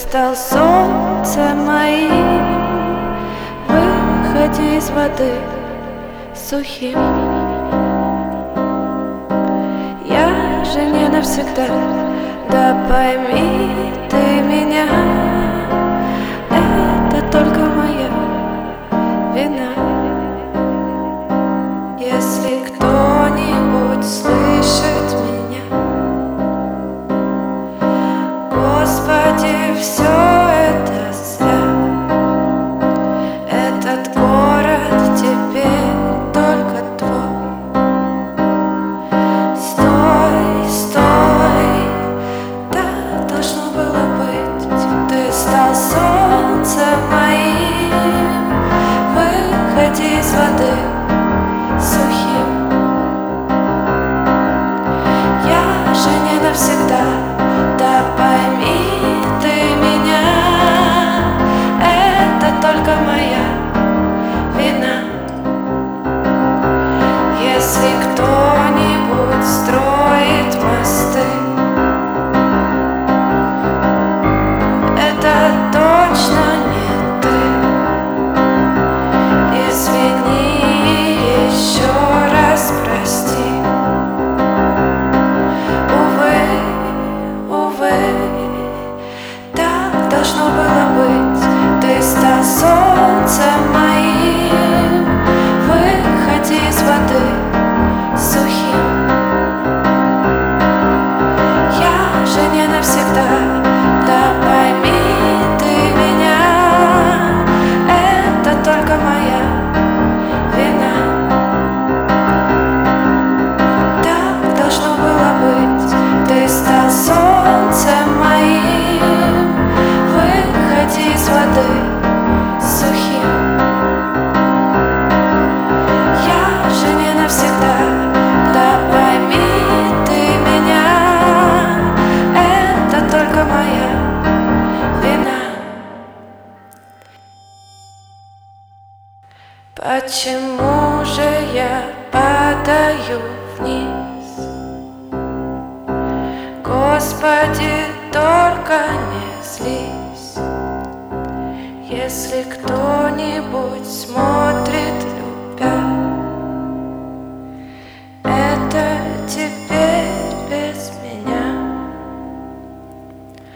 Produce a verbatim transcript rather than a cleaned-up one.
стал солнцем моим, выходи из воды сухим. Я же не навсегда, да пойми ты меня, это только моя вина. Если кто-нибудь слышит меня, Господи, все это зря. Этот город теперь только твой. Стой, стой, так должно было быть. Ты стал солнцем моим, выходи из воды сухим. Я же не навсегда, да пойми ты меня, это только моя вина. Если кто-нибудь строит мосты, это точно не ты. Извини, еще раз прости. Увы, увы, так должно было быть. Ты стал солнцем моим, выходи из воды сухим. Я же не навсегда, да пойми ты меня, это только моя вина. Так должно было быть. Ты стал солнцем моим, выходи из воды сухим. Я же не навсегда, да пойми ты меня, это только моя вина. Почему же я падаю вниз? Господи, только не злись. Если кто-нибудь смотрит